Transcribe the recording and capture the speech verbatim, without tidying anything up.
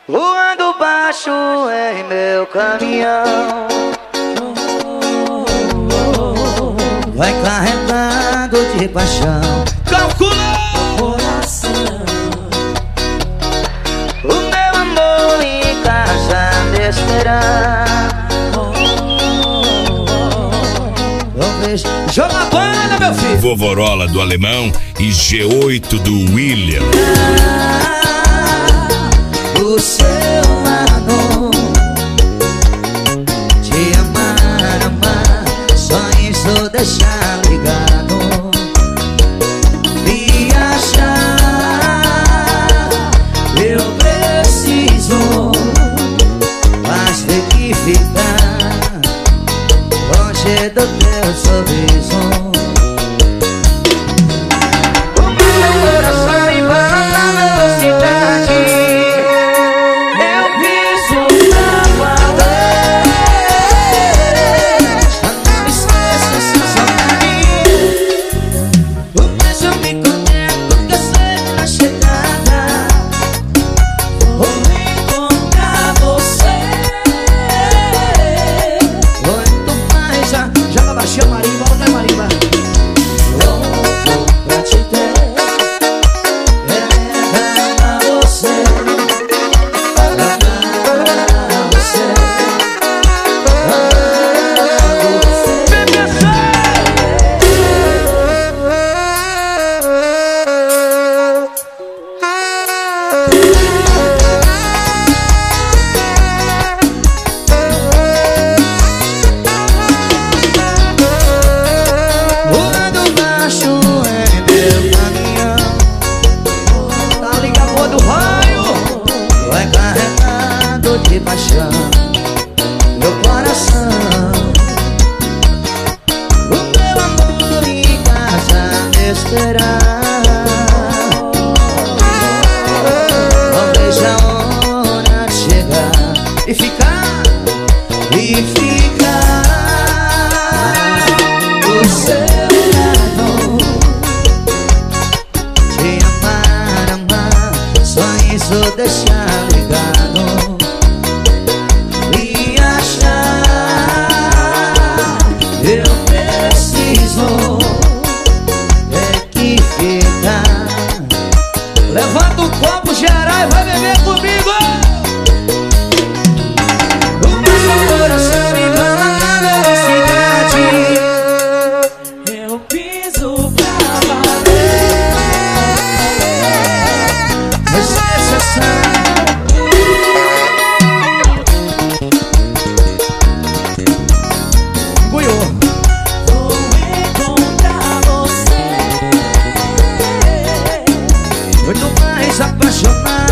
voando baixo em meu caminhão. Vai carregado de paixão. Calcula! Coração, o meu amor em casa me esperar. Talvez Joga a banda, meu filho! Vovorola do Alemão e G oito do William. O seu lado, te amar, amar, só isso deixar ligado. Viajar, eu preciso, mas tem que ficar longe do teu sorriso. O meu coração embarca na velocidade. De paixão, meu coração, o meu amor em casa me esperar. Não vejo a hora de chegar e ficar, e ficar do seu lado, te amar, amar, só isso deixar ligado. Eu preciso é que ficar. Levanta um copo geral e vai beber comigo. O meu coração me manda na velocidade. Eu piso pra valer. Você sabe. Vou encontrar você. Muito mais apaixonado.